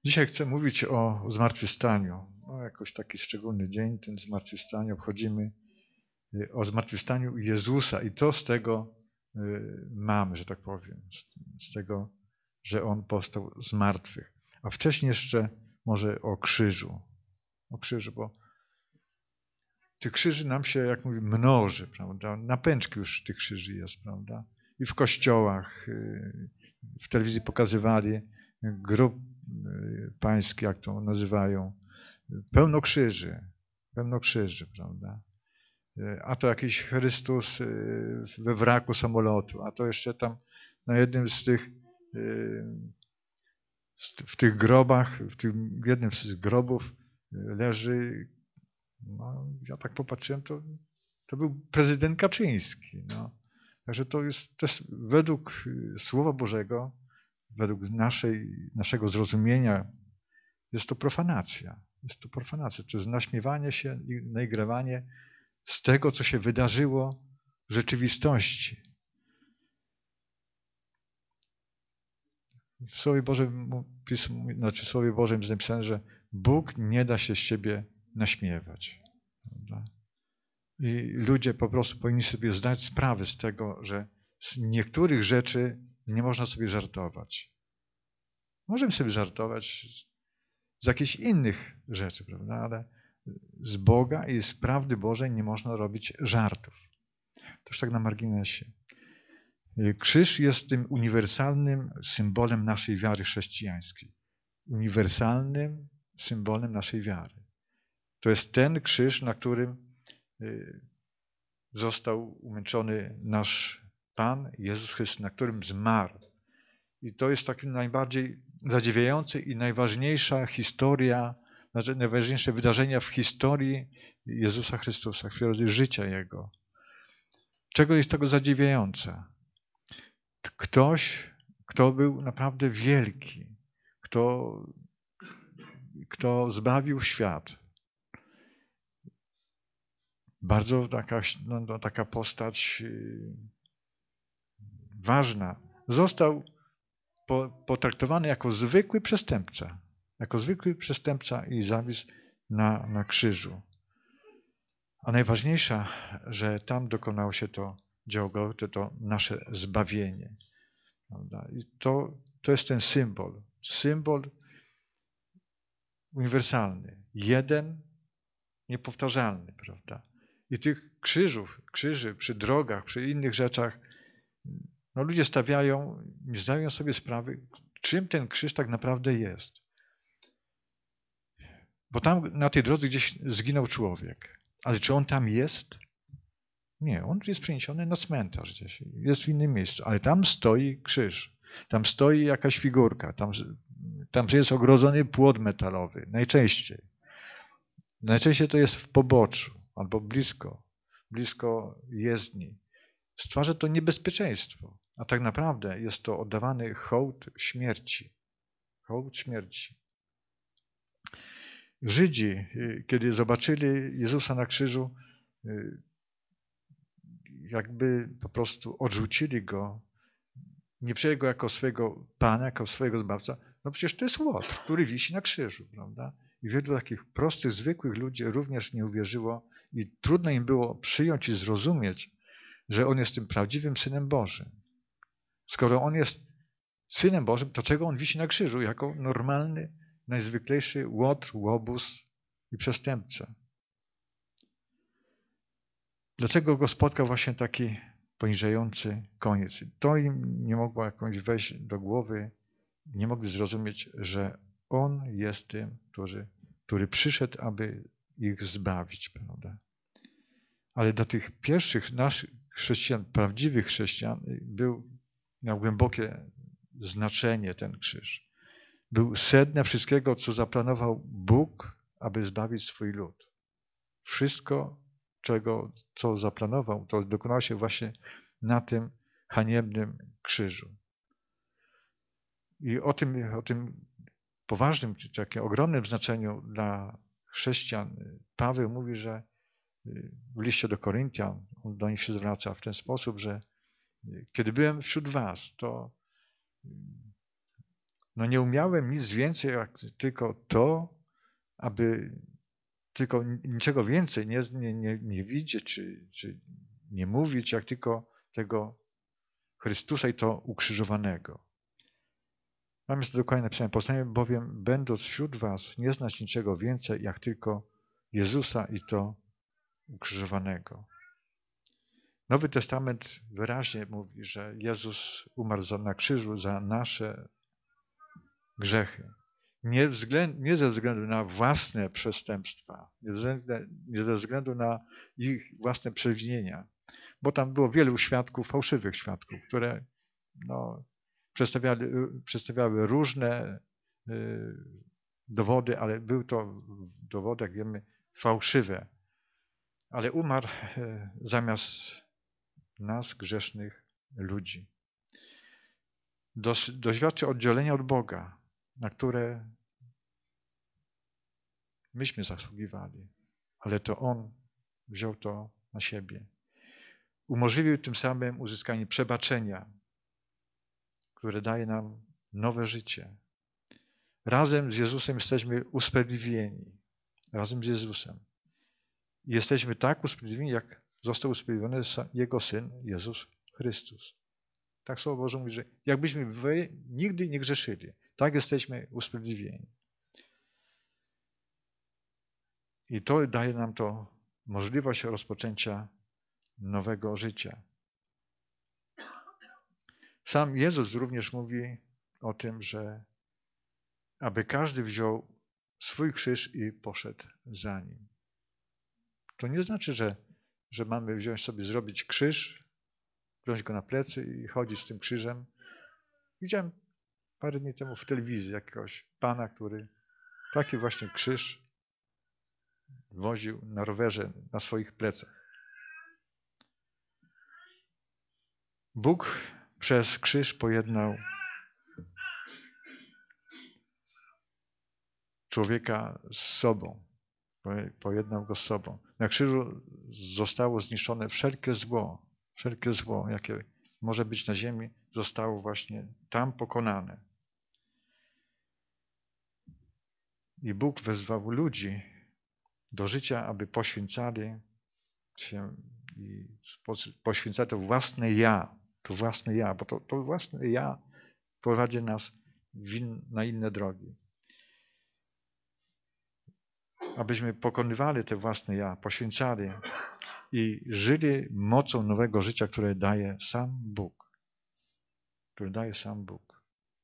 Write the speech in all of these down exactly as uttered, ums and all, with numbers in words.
Dzisiaj chcę mówić o zmartwychwstaniu. No, jakoś taki szczególny dzień, ten zmartwychwstanie obchodzimy, o zmartwychwstaniu Jezusa i co z tego mamy, że tak powiem, z tego, że On powstał z martwych. A wcześniej jeszcze może o krzyżu. O krzyżu, bo tych krzyży nam się, jak mówię, mnoży, prawda? Na pęczki już tych krzyży jest, prawda? I w kościołach, w telewizji pokazywali grób pański, jak to nazywają, pełno krzyży, pełno krzyży, prawda? A to jakiś Chrystus we wraku samolotu, a to jeszcze tam na jednym z tych, w tych grobach, w tym jednym z tych grobów leży, no, ja tak popatrzyłem, to, to był prezydent Kaczyński. No. Także to jest też według Słowa Bożego, według naszej, naszego zrozumienia, jest to profanacja. Jest to profanacja, to jest naśmiewanie się i naigrawanie z tego, co się wydarzyło w rzeczywistości. W Słowie Bożym, znaczy w Słowie Bożym jest napisane, że Bóg nie da się z siebie naśmiewać. Prawda? I ludzie po prostu powinni sobie zdać sprawę z tego, że z niektórych rzeczy nie można sobie żartować. Możemy sobie żartować z jakichś innych rzeczy, prawda? Ale z Boga i z prawdy Bożej nie można robić żartów. Toż tak na marginesie. Krzyż jest tym uniwersalnym symbolem naszej wiary chrześcijańskiej. Uniwersalnym symbolem naszej wiary. To jest ten krzyż, na którym został umęczony nasz Pan Jezus Chrystus, na którym zmarł. I to jest takie najbardziej zadziwiające i najważniejsza historia, znaczy najważniejsze wydarzenia w historii Jezusa Chrystusa, w historii życia Jego. Czego jest tego zadziwiające? Ktoś, kto był naprawdę wielki, kto, kto zbawił świat. Bardzo taka, no, taka postać ważna. Został potraktowany jako zwykły przestępca. Jako zwykły przestępca i zawisł na, na krzyżu. A najważniejsza, że tam dokonało się to dzieło Golgoty, to nasze zbawienie. Prawda? I to, to jest ten symbol. Symbol uniwersalny. Jeden, niepowtarzalny. Prawda? I tych krzyżów, krzyży przy drogach, przy innych rzeczach, no ludzie stawiają, nie zdają sobie sprawy, czym ten krzyż tak naprawdę jest. Bo tam na tej drodze gdzieś zginął człowiek. Ale czy on tam jest? Nie, on jest przeniesiony na cmentarz gdzieś. Jest w innym miejscu. Ale tam stoi krzyż. Tam stoi jakaś figurka. Tam, tam jest ogrodzony płot metalowy. Najczęściej. Najczęściej to jest w poboczu albo blisko. Blisko jezdni. Stwarza to niebezpieczeństwo. A tak naprawdę jest to oddawany hołd śmierci. Hołd śmierci. Żydzi, kiedy zobaczyli Jezusa na krzyżu, jakby po prostu odrzucili Go, nie przyjęli Go jako swojego Pana, jako swojego Zbawca. No przecież to jest łotr, który wisi na krzyżu, prawda? I wielu takich prostych, zwykłych ludzi również nie uwierzyło i trudno im było przyjąć i zrozumieć, że On jest tym prawdziwym Synem Bożym. Skoro On jest Synem Bożym, to czego On wisi na krzyżu? Jako normalny, najzwyklejszy łotr, łobuz i przestępca. Dlaczego Go spotkał właśnie taki poniżający koniec? To im nie mogło jakoś wejść do głowy, nie mogli zrozumieć, że On jest tym, który, który przyszedł, aby ich zbawić. Prawda? Ale dla tych pierwszych naszych chrześcijan, prawdziwych chrześcijan, był, miał głębokie znaczenie ten krzyż. Był sednem wszystkiego, co zaplanował Bóg, aby zbawić swój lud. Wszystko, czego, co zaplanował, to dokonało się właśnie na tym haniebnym krzyżu. I o tym, o tym poważnym, czy takim ogromnym znaczeniu dla chrześcijan Paweł mówi, że w liście do Koryntian, on do nich się zwraca w ten sposób, że kiedy byłem wśród was, to no nie umiałem nic więcej, jak tylko to, aby tylko niczego więcej nie, nie, nie, nie widzieć, czy, czy nie mówić, jak tylko tego Chrystusa i to ukrzyżowanego. Mam jest to dokładnie napisane. Poznałem bowiem, będąc wśród was, nie znać niczego więcej, jak tylko Jezusa i to ukrzyżowanego. Nowy Testament wyraźnie mówi, że Jezus umarł za, na krzyżu za nasze grzechy. Nie, względ, nie ze względu na własne przestępstwa, nie, względu, nie ze względu na ich własne przewinienia, bo tam było wielu świadków, fałszywych świadków, które no, przedstawiały, przedstawiały różne y, dowody, ale były to dowody, jak wiemy, fałszywe. Ale umarł y, zamiast nas, grzesznych ludzi. Dos, doświadczy oddzielenia od Boga, na które myśmy zasługiwali, ale to On wziął to na siebie. Umożliwił tym samym uzyskanie przebaczenia, które daje nam nowe życie. Razem z Jezusem jesteśmy usprawiedliwieni. Razem z Jezusem. Jesteśmy tak usprawiedliwieni, jak został usprawiedliwiony Jego Syn, Jezus Chrystus. Tak Słowo Boże mówi, że jakbyśmy wy nigdy nie grzeszyli, tak jesteśmy usprawiedliwieni. I to daje nam to możliwość rozpoczęcia nowego życia. Sam Jezus również mówi o tym, że aby każdy wziął swój krzyż i poszedł za nim. To nie znaczy, że, że mamy wziąć sobie, zrobić krzyż, wziąć go na plecy i chodzić z tym krzyżem. Widziałem parę dni temu w telewizji jakiegoś pana, który taki właśnie krzyż woził na rowerze na swoich plecach. Bóg przez krzyż pojednał człowieka z sobą. Pojednał go z sobą. Na krzyżu zostało zniszczone wszelkie zło. Wszelkie zło, jakie może być na ziemi, zostało właśnie tam pokonane. I Bóg wezwał ludzi do życia, aby poświęcali się i poświęcali to własne ja. To własne ja, bo to, to własne ja prowadzi nas in, na inne drogi. Abyśmy pokonywali te własne ja, poświęcali i żyli mocą nowego życia, które daje sam Bóg. Które daje sam Bóg.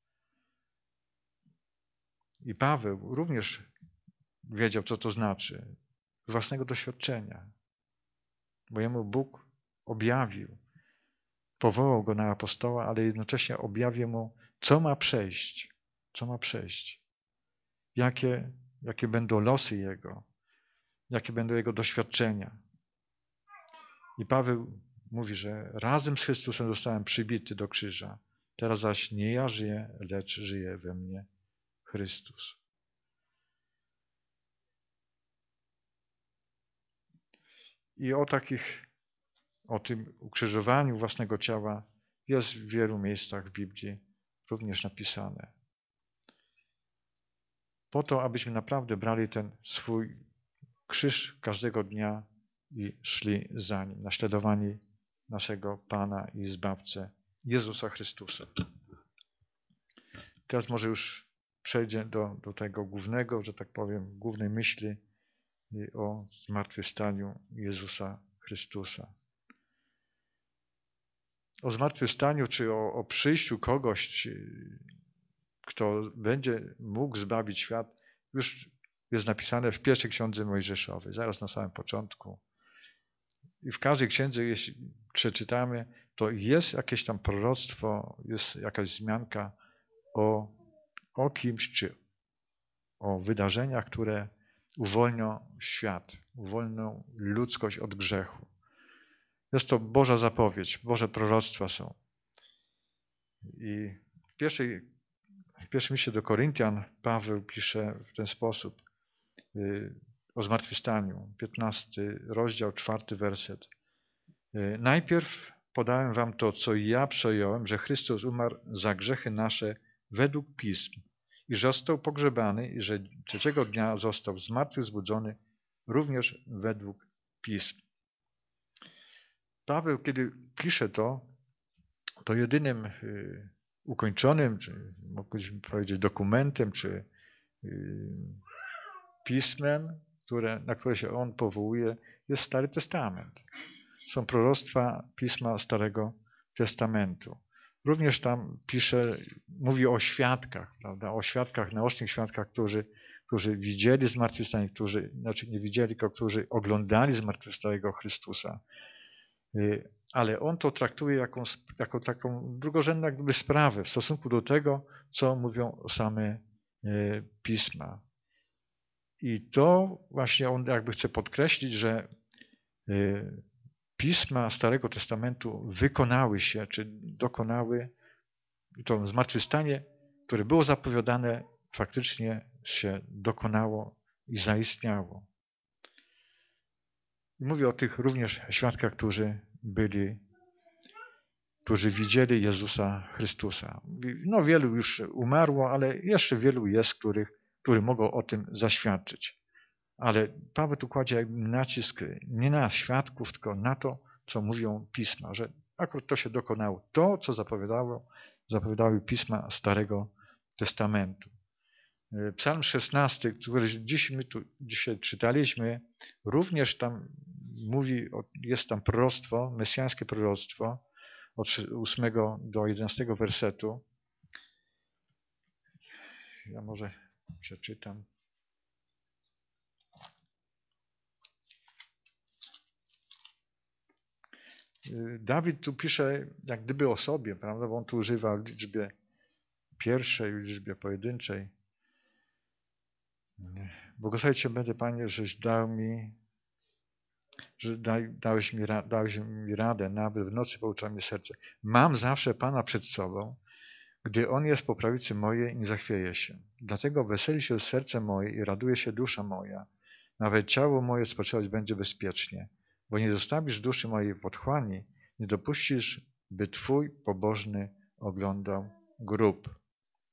I Paweł również wiedział, co to znaczy. Z własnego doświadczenia. Bo jemu Bóg objawił. Powołał go na apostoła, ale jednocześnie objawił mu, co ma przejść. Co ma przejść. Jakie, jakie będą losy jego. Jakie będą jego doświadczenia. I Paweł mówi, że razem z Chrystusem zostałem przybity do krzyża. Teraz zaś nie ja żyję, lecz żyje we mnie Chrystus. I o takich, o tym ukrzyżowaniu własnego ciała jest w wielu miejscach w Biblii również napisane. Po to, abyśmy naprawdę brali ten swój krzyż każdego dnia i szli za nim, naśladowani naszego Pana i Zbawcę Jezusa Chrystusa. Teraz może już przejdzie do, do tego głównego, że tak powiem, głównej myśli o zmartwychwstaniu Jezusa Chrystusa. O zmartwychwstaniu, czy o, o przyjściu kogoś, kto będzie mógł zbawić świat, już jest napisane w pierwszej księdze Mojżeszowej, zaraz na samym początku. I w każdej księdze, jeśli przeczytamy, to jest jakieś tam proroctwo, jest jakaś wzmianka o, o kimś, czy o wydarzeniach, które uwolnią świat, uwolnią ludzkość od grzechu. Jest to Boża zapowiedź, Boże proroctwa są. I w pierwszej, w pierwszym liście do Koryntian Paweł pisze w ten sposób yy, o zmartwychwstaniu. piętnasty rozdział, czwarty werset. Yy, Najpierw podałem wam to, co ja przejąłem, że Chrystus umarł za grzechy nasze według Pism i że został pogrzebany i że trzeciego dnia został zmartwychwzbudzony również według Pism. Paweł, kiedy pisze to, to jedynym y, ukończonym, czy moglibyśmy powiedzieć dokumentem, czy y, pismem, które, na które się on powołuje, jest Stary Testament. Są proroctwa Pisma Starego Testamentu. Również tam pisze, mówi o świadkach, prawda? O świadkach, naocznych świadkach, którzy, którzy widzieli zmartwychwstanie, którzy, znaczy nie widzieli, tylko którzy oglądali zmartwychwstałego Chrystusa. Ale on to traktuje jako, jako taką drugorzędną jak gdyby sprawę w stosunku do tego, co mówią same Pisma. I to właśnie on jakby chce podkreślić, że Pisma Starego Testamentu wykonały się, czy dokonały, to zmartwychwstanie, które było zapowiadane, faktycznie się dokonało i zaistniało. I mówię o tych również świadkach, którzy byli, którzy widzieli Jezusa Chrystusa. No wielu już umarło, ale jeszcze wielu jest, których, którzy mogą o tym zaświadczyć. Ale Paweł tu kładzie nacisk nie na świadków, tylko na to, co mówią Pisma, że akurat to się dokonało. To, co zapowiadało, zapowiadały Pisma Starego Testamentu. Psalm szesnasty, który dziś my tu dzisiaj czytaliśmy, również tam mówi, jest tam proroctwo, mesjańskie proroctwo od ósmego do jedenastego wersetu. Ja może przeczytam. Dawid tu pisze jak gdyby o sobie, prawda? Bo on tu używa w liczbie pierwszej, w liczbie pojedynczej. Błogosławić Cię będę, Panie, żeś dał mi, że daj, dałeś, mi, dałeś mi radę, nawet w nocy poucza mnie serce. Mam zawsze Pana przed sobą, gdy On jest po prawicy mojej, nie zachwieje się. Dlatego weseli się serce moje i raduje się dusza moja. Nawet ciało moje spoczywać będzie bezpiecznie, bo nie zostawisz duszy mojej w otchłani, nie dopuścisz, by Twój pobożny oglądał grób.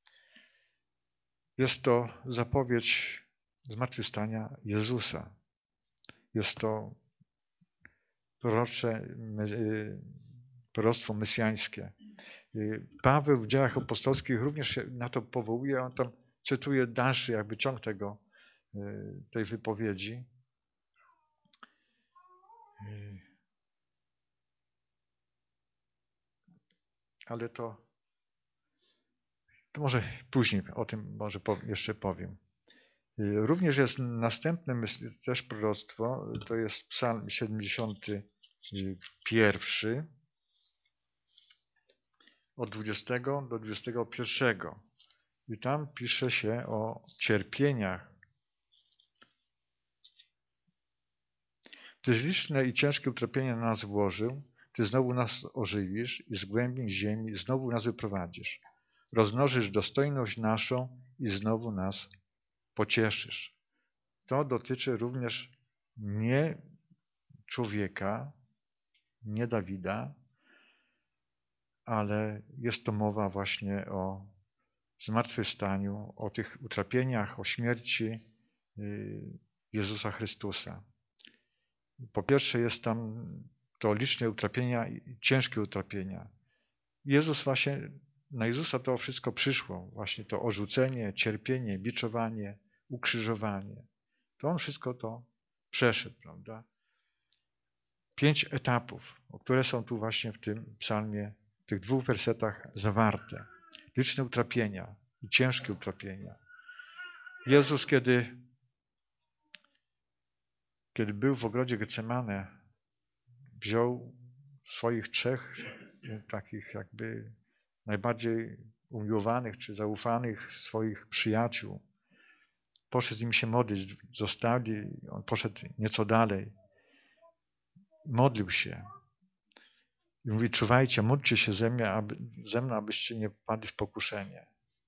Jest to zapowiedź zmartwychwstania Jezusa. Jest to prorocze, proroctwo mesjańskie. Paweł w Dziejach Apostolskich również się na to powołuje. On tam cytuje dalszy jakby ciąg tego, tej wypowiedzi. Ale to, to może później o tym może jeszcze powiem. Również jest następne też proroctwo, to jest Psalm siedemdziesiąty pierwszy, od dwudziestego do dwudziestego pierwszego. I tam pisze się o cierpieniach. Tyś liczne i ciężkie utrapienia na nas włożył, Ty znowu nas ożywisz i z głębin ziemi znowu nas wyprowadzisz. Rozmnożysz dostojność naszą i znowu nas pocieszysz. To dotyczy również nie człowieka, nie Dawida, ale jest to mowa właśnie o zmartwychwstaniu, o tych utrapieniach, o śmierci Jezusa Chrystusa. Po pierwsze jest tam to liczne utrapienia i ciężkie utrapienia. Jezus właśnie, na Jezusa to wszystko przyszło, właśnie to orzucenie, cierpienie, biczowanie, ukrzyżowanie. To On wszystko to przeszedł, prawda? Pięć etapów, które są tu właśnie w tym psalmie, w tych dwóch wersetach zawarte. Liczne utrapienia i ciężkie utrapienia. Jezus, kiedy, kiedy był w ogrodzie Getsemane, wziął swoich trzech takich jakby najbardziej umiłowanych czy zaufanych swoich przyjaciół. Poszedł z nimi się modlić, zostali, on poszedł nieco dalej. Modlił się. I mówi, czuwajcie, módlcie się ze mną, aby, ze mną, abyście nie wpadli w pokuszenie.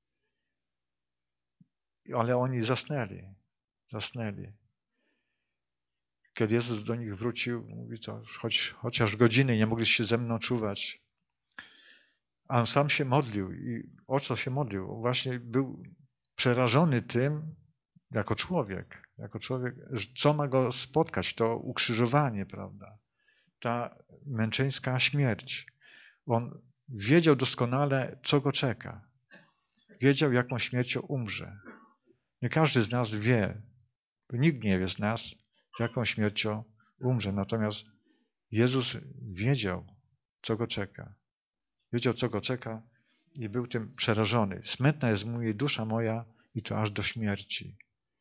Ale oni zasnęli. Zasnęli. Kiedy Jezus do nich wrócił, mówi to, choć, chociaż godziny nie mogliście ze mną czuwać. A on sam się modlił. I o co się modlił? Właśnie był przerażony tym, jako człowiek, jako człowiek, co ma go spotkać, to ukrzyżowanie, prawda? Ta męczeńska śmierć. On wiedział doskonale, co go czeka. Wiedział, jaką śmiercią umrze. Nie każdy z nas wie, bo nikt nie wie z nas, jaką śmiercią umrze. Natomiast Jezus wiedział, co go czeka. Wiedział, co go czeka i był tym przerażony. Smętna jest mój dusza moja i to aż do śmierci.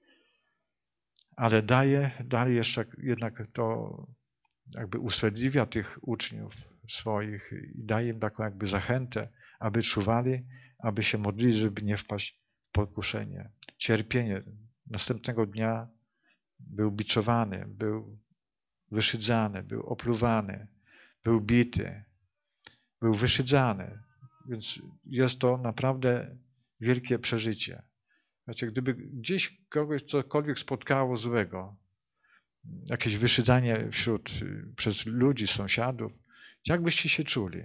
Ale daje, daje jeszcze jednak to, jakby usprawiedliwia tych uczniów swoich i daje im taką jakby zachętę, aby czuwali, aby się modlili, żeby nie wpaść w pokuszenie. Cierpienie. Następnego dnia był biczowany, był wyszydzany, był opluwany, był bity, był wyszydzany. Więc jest to naprawdę wielkie przeżycie. Znaczy, gdyby gdzieś kogoś cokolwiek spotkało złego, jakieś wyszydzanie wśród, przez ludzi, sąsiadów, jak byście się czuli?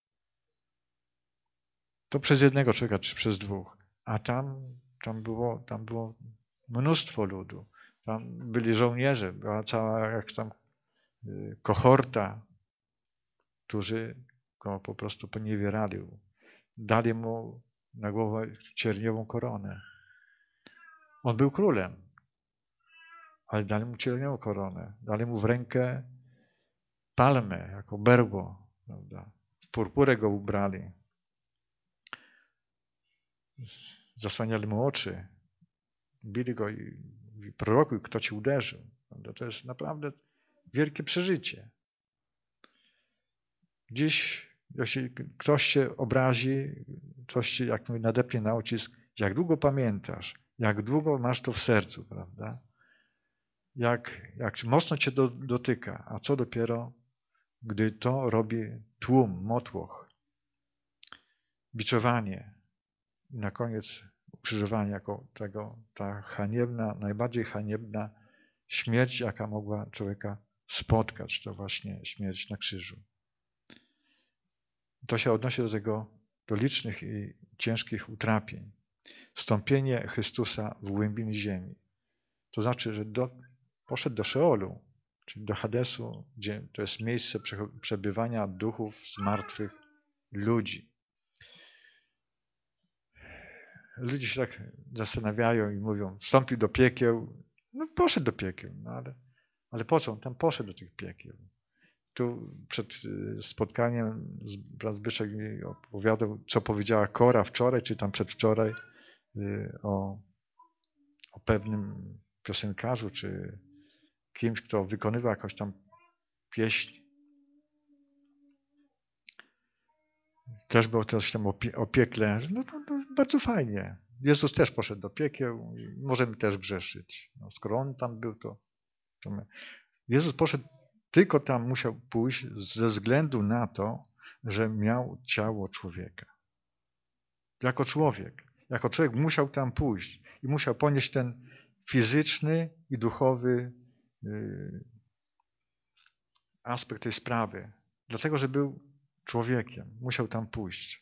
To przez jednego człowieka, czy przez dwóch. A tam, tam, było, tam było mnóstwo ludu. Tam byli żołnierze, była cała jak tam kohorta, którzy go po prostu poniewierali. Dali mu na głowę cierniową koronę. On był królem, ale dali mu cierniową koronę. Dali mu w rękę palmę, jako berło. Prawda? W purpurę go ubrali. Zasłaniali mu oczy. Bili go i, i prorokuj, kto ci uderzył. Prawda? To jest naprawdę wielkie przeżycie. Dziś, jeśli ktoś cię obrazi, ktoś ci jak mówię, nadepnie na ucisk, jak długo pamiętasz, jak długo masz to w sercu, prawda? Jak, jak mocno cię do, dotyka, a co dopiero, gdy to robi tłum, motłoch, biczowanie i na koniec ukrzyżowanie jako tego, ta haniebna, najbardziej haniebna śmierć, jaka mogła człowieka spotkać, to właśnie śmierć na krzyżu. To się odnosi do tego, do licznych i ciężkich utrapień. Wstąpienie Chrystusa w głębiny ziemi. To znaczy, że do, poszedł do Szeolu, czyli do Hadesu, gdzie to jest miejsce przebywania duchów zmartwych ludzi. Ludzie się tak zastanawiają i mówią, wstąpił do piekieł. No poszedł do piekieł, no ale, ale po co on tam poszedł do tych piekieł? Tu przed spotkaniem brat Zbyszek mi opowiadał, co powiedziała Kora wczoraj, czy tam przedwczoraj o, o pewnym piosenkarzu, czy kimś, kto wykonywał jakąś tam pieśń. Też było coś tam o, pie, o piekle. No to, to bardzo fajnie. Jezus też poszedł do piekieł i możemy też grzeszyć. No, skoro On tam był, to, to my. Jezus poszedł, tylko tam musiał pójść ze względu na to, że miał ciało człowieka. Jako człowiek. Jako człowiek musiał tam pójść i musiał ponieść ten fizyczny i duchowy yy, aspekt tej sprawy. Dlatego, że był człowiekiem. Musiał tam pójść.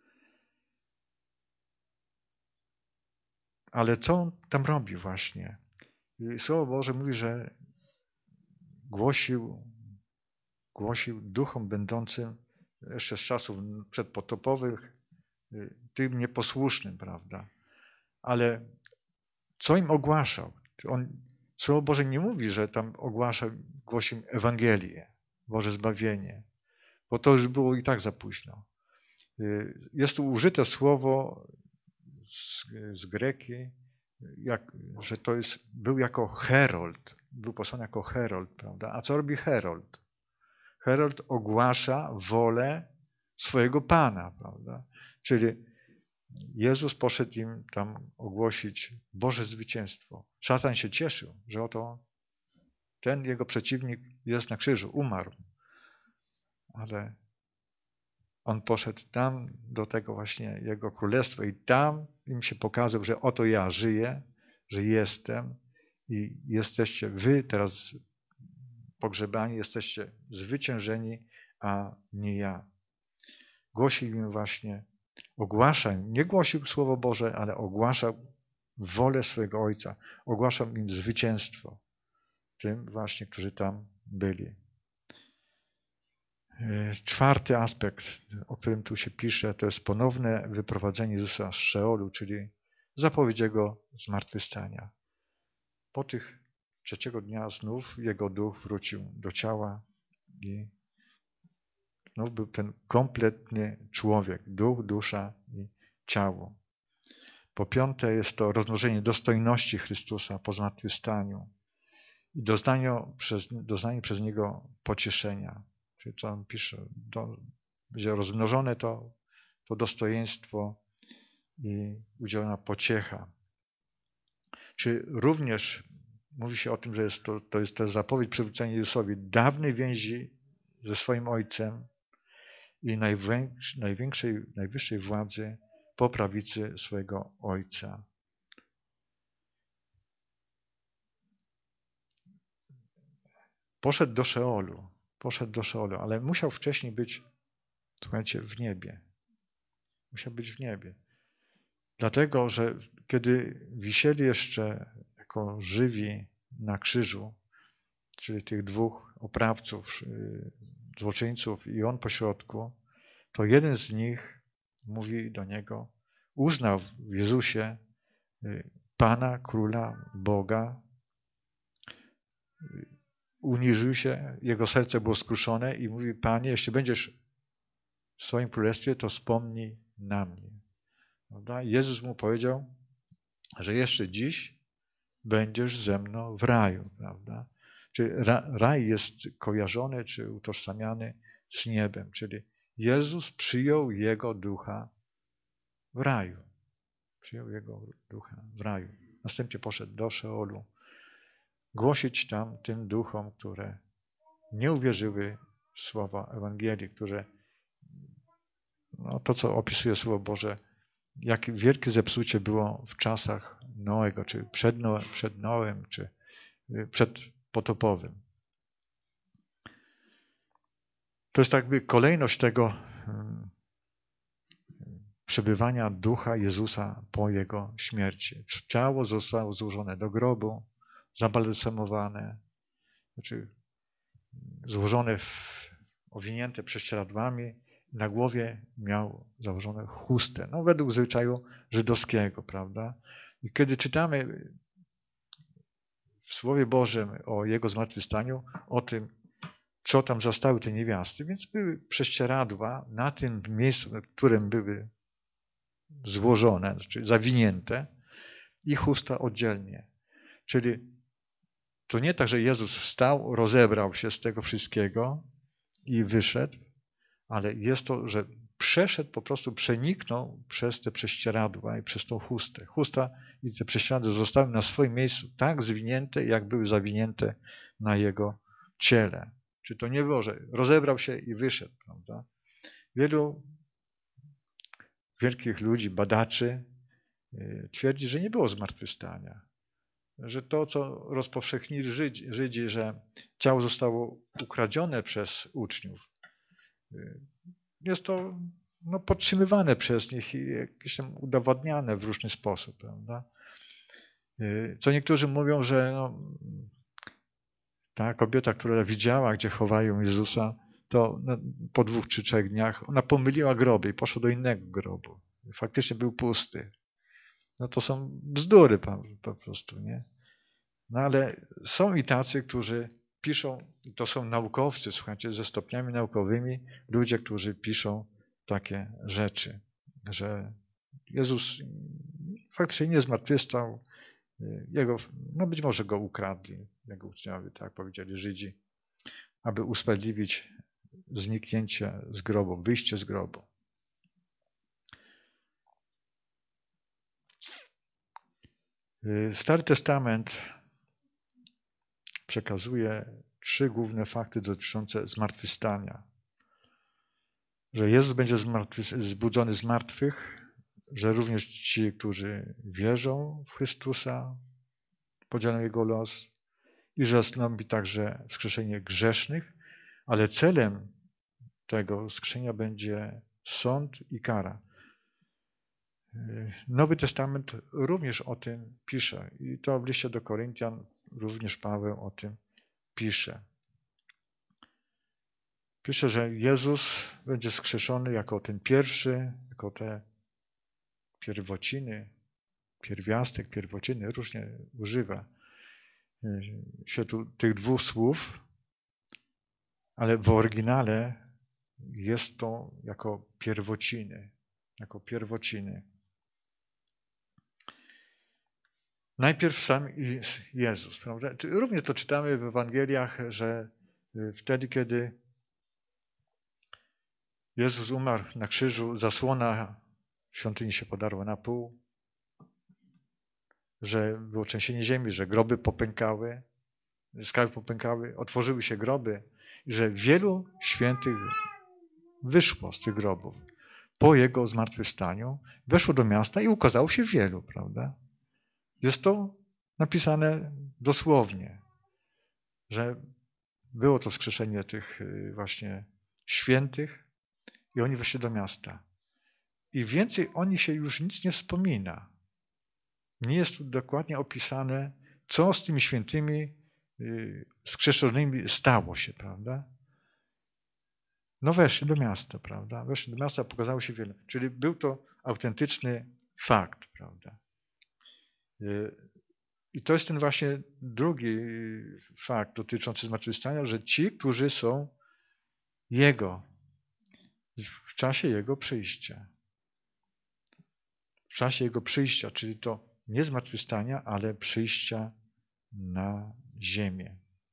Ale co on tam robił właśnie? I Słowo Boże mówi, że głosił, głosił duchom będącym jeszcze z czasów przedpotopowych, tym nieposłusznym, prawda? Ale co im ogłaszał? On, Słowo Boże nie mówi, że tam ogłaszał, głosił Ewangelię, Boże zbawienie, bo to już było i tak za późno. Jest tu użyte słowo z, z greki, jak, że to jest, był jako herold, był posłany jako herold, prawda? A co robi herold? Herold ogłasza wolę swojego Pana, prawda? Czyli Jezus poszedł im tam ogłosić Boże zwycięstwo. Szatan się cieszył, że oto ten jego przeciwnik jest na krzyżu, umarł. Ale on poszedł tam do tego właśnie jego królestwa i tam im się pokazał, że oto ja żyję, że jestem i jesteście wy teraz pogrzebani, jesteście zwyciężeni, a nie ja. głosił im właśnie, ogłaszał, nie głosił Słowo Boże, ale ogłaszał wolę swojego Ojca, ogłaszał im zwycięstwo, tym właśnie, którzy tam byli. Czwarty aspekt, o którym tu się pisze, to jest ponowne wyprowadzenie Jezusa z Szeolu, czyli zapowiedź Jego zmartwychwstania. Po tych trzeciego dnia znów Jego duch wrócił do ciała i znów był ten kompletny człowiek, duch, dusza i ciało. Po piąte jest to rozmnożenie dostojności Chrystusa po zmartwychwstaniu i doznanie przez, doznanie przez Niego pocieszenia. Czyli co on pisze, do, będzie rozmnożone to, to dostojeństwo i udzielona pociecha. Czy również mówi się o tym, że jest to, to jest to zapowiedź przywrócenia Jezusowi dawnej więzi ze swoim Ojcem i największej, największej, najwyższej władzy po prawicy swojego Ojca. Poszedł do Szeolu, poszedł do Szeolu, ale musiał wcześniej być, słuchajcie, w niebie. Musiał być w niebie. Dlatego, że kiedy wisieli jeszcze jako żywi na krzyżu, czyli tych dwóch oprawców, złoczyńców i on pośrodku, to jeden z nich mówi do niego, uznał w Jezusie Pana, Króla, Boga, uniżył się, jego serce było skruszone i mówi, Panie, jeśli będziesz w swoim królestwie, to wspomnij na mnie. Prawda? Jezus mu powiedział, że jeszcze dziś będziesz ze mną w raju. Prawda? Czyli raj jest kojarzony czy utożsamiany z niebem, czyli Jezus przyjął jego ducha w raju. Przyjął jego ducha w raju. Następnie poszedł do Szeolu, głosić tam tym duchom, które nie uwierzyły w słowa Ewangelii, które no, to, co opisuje Słowo Boże, jak wielkie zepsucie było w czasach Noego, czy przed Noem, przed Noem, czy przed potopowym. To jest jakby kolejność tego hmm, przebywania ducha Jezusa po Jego śmierci. Ciało zostało złożone do grobu, zabalsamowane, znaczy złożone, w, owinięte prześcieradłami, na głowie miał założone chustę, no według zwyczaju żydowskiego, prawda? I kiedy czytamy w Słowie Bożym o Jego zmartwychwstaniu, o tym, co tam zastały te niewiasty, więc były prześcieradła na tym miejscu, na którym były złożone, znaczy zawinięte i chusta oddzielnie. Czyli to nie tak, że Jezus wstał, rozebrał się z tego wszystkiego i wyszedł, ale jest to, że przeszedł, po prostu przeniknął przez te prześcieradła i przez tą chustę. Chusta i te prześcieradła zostały na swoim miejscu tak zwinięte, jak były zawinięte na Jego ciele. Czy to nie było, że rozebrał się i wyszedł, prawda? Wielu wielkich ludzi, badaczy twierdzi, że nie było zmartwychwstania. Że to, co rozpowszechnili Żydzi, Żydzi, że ciało zostało ukradzione przez uczniów, jest to no, podtrzymywane przez nich i jakieś tam udowadniane w różny sposób. Prawda? Co niektórzy mówią, że no, ta kobieta, która widziała, gdzie chowają Jezusa, to no, po dwóch czy trzech dniach ona pomyliła groby i poszła do innego grobu. Faktycznie był pusty. No to są bzdury po, po prostu, nie? No ale są i tacy, którzy piszą, to są naukowcy, słuchajcie, ze stopniami naukowymi, ludzie, którzy piszą takie rzeczy, że Jezus faktycznie nie zmartwychwstał, jego, no być może go ukradli, jego uczniowie, tak powiedzieli Żydzi, aby usprawiedliwić zniknięcie z grobu, wyjście z grobu. Stary Testament przekazuje trzy główne fakty dotyczące zmartwychwstania. Że Jezus będzie zbudzony z martwych, że również ci, którzy wierzą w Chrystusa, podzielą Jego los i że nastąpi także wskrzeszenie grzesznych, ale celem tego wskrzeszenia będzie sąd i kara. Nowy Testament również o tym pisze i to w liście do Koryntian również Paweł o tym pisze. Pisze, że Jezus będzie skrzeszony jako ten pierwszy, jako te pierwociny, pierwiastek, pierwociny, różnie używa się tu tych dwóch słów, ale w oryginale jest to jako pierwociny, jako pierwociny. Najpierw sam Jezus, prawda? Również to czytamy w Ewangeliach, że wtedy, kiedy Jezus umarł na krzyżu, zasłona świątyni się podarła na pół, że było trzęsienie ziemi, że groby popękały, skały popękały, otworzyły się groby i że wielu świętych wyszło z tych grobów. Po Jego zmartwychwstaniu weszło do miasta i ukazało się wielu, prawda? Jest to napisane dosłownie, że było to wskrzeszenie tych właśnie świętych i oni weszli do miasta. I więcej o nich się już nic nie wspomina. Nie jest tu dokładnie opisane, co z tymi świętymi wskrzeszonymi stało się, prawda? No weszli do miasta, prawda? Weszli do miasta, pokazało się wiele. Czyli był to autentyczny fakt, prawda? I to jest ten właśnie drugi fakt dotyczący zmartwychwstania, że ci, którzy są Jego, w czasie Jego przyjścia. W czasie Jego przyjścia, czyli to nie zmartwychwstania, ale przyjścia na ziemię.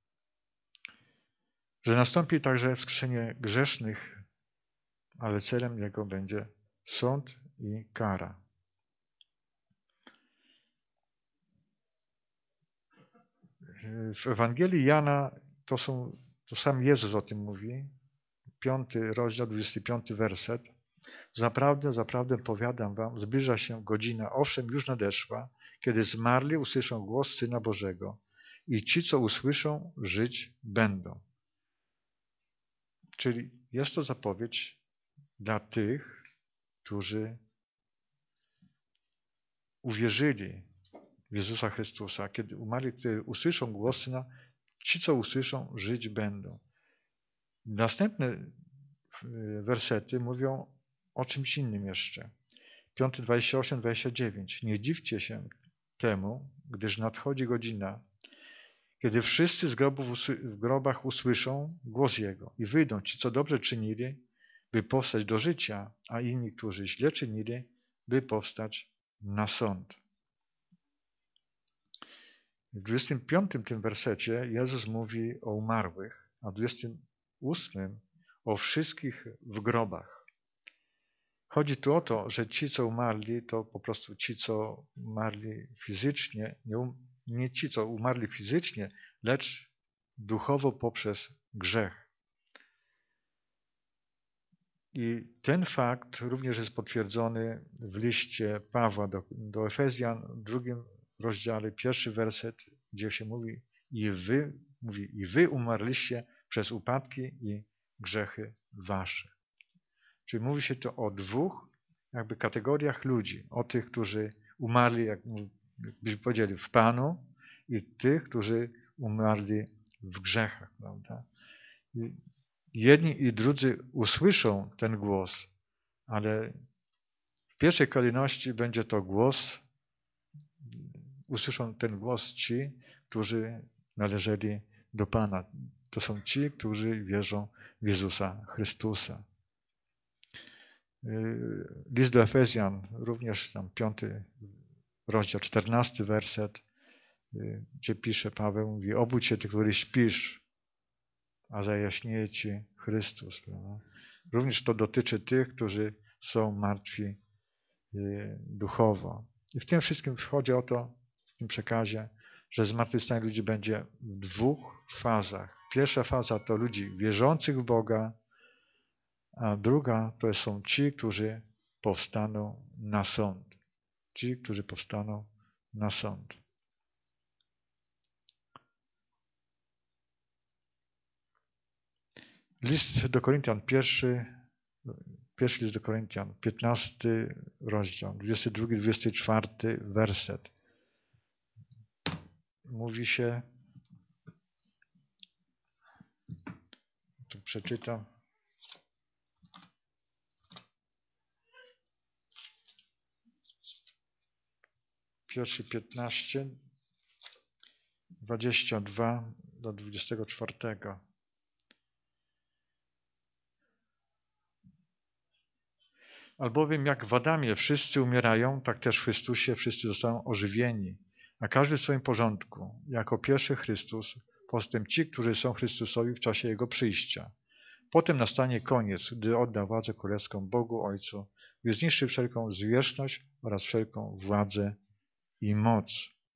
Że nastąpi także wskrzeszenie grzesznych, ale celem Jego będzie sąd i kara. W Ewangelii Jana to, są, to sam Jezus o tym mówi, piąty rozdział, dwudziesty piąty werset. Zaprawdę, zaprawdę powiadam wam, zbliża się godzina, owszem już nadeszła, kiedy zmarli usłyszą głos Syna Bożego i ci, co usłyszą, żyć będą. Czyli jest to zapowiedź dla tych, którzy uwierzyli w Jezusa Chrystusa. Kiedy umarli, kiedy usłyszą głos Syna, ci, co usłyszą, żyć będą. Następne wersety mówią o czymś innym jeszcze. piąty, dwudziesty ósmy, dwudziesty dziewiąty. Nie dziwcie się temu, gdyż nadchodzi godzina, kiedy wszyscy z grobów, w grobach usłyszą głos Jego i wyjdą ci, co dobrze czynili, by powstać do życia, a inni, którzy źle czynili, by powstać na sąd. W dwudziestym piątym tym wersecie Jezus mówi o umarłych, a w dwudziestym ósmym o wszystkich w grobach. Chodzi tu o to, że ci, co umarli, to po prostu ci, co umarli fizycznie, nie, um, nie ci, co umarli fizycznie, lecz duchowo poprzez grzech. I ten fakt również jest potwierdzony w liście Pawła do, do Efezjan, w drugim rozdziale, pierwszy werset, gdzie się mówi i wy, mówi, i wy umarliście przez upadki i grzechy wasze. Czyli mówi się to o dwóch jakby kategoriach ludzi. O tych, którzy umarli, jak byśmy powiedzieli, w Panu i tych, którzy umarli w grzechach. Prawda? I jedni i drudzy usłyszą ten głos, ale w pierwszej kolejności będzie to głos, usłyszą ten głos ci, którzy należeli do Pana. To są ci, którzy wierzą w Jezusa Chrystusa. List do Efezjan, również tam piąty rozdział, czternasty werset, gdzie pisze Paweł, mówi, obudź się, ty, który śpisz, a zajaśnieje ci Chrystus. Prawda? Również to dotyczy tych, którzy są martwi duchowo. I w tym wszystkim chodzi o to, w tym przekazie, że zmartwychwstanie ludzi będzie w dwóch fazach. Pierwsza faza to ludzi wierzących w Boga, a druga to są ci, którzy powstaną na sąd. Ci, którzy powstaną na sąd. List do Koryntian pierwszy, Pierwszy list do Koryntian, piętnasty rozdział, dwudziesty drugi, dwudziesty czwarty werset. Mówi się, tu przeczytam. Pierwszy piętnaście, dwadzieścia dwa do dwudziestego czwartego. Albowiem jak w Adamie wszyscy umierają, tak też w Chrystusie wszyscy zostaną ożywieni, a każdy w swoim porządku. Jako pierwszy Chrystus, potem ci, którzy są Chrystusowi w czasie Jego przyjścia. Potem nastanie koniec, gdy odda władzę królewską Bogu Ojcu, gdy zniszczy wszelką zwierzchność oraz wszelką władzę i moc.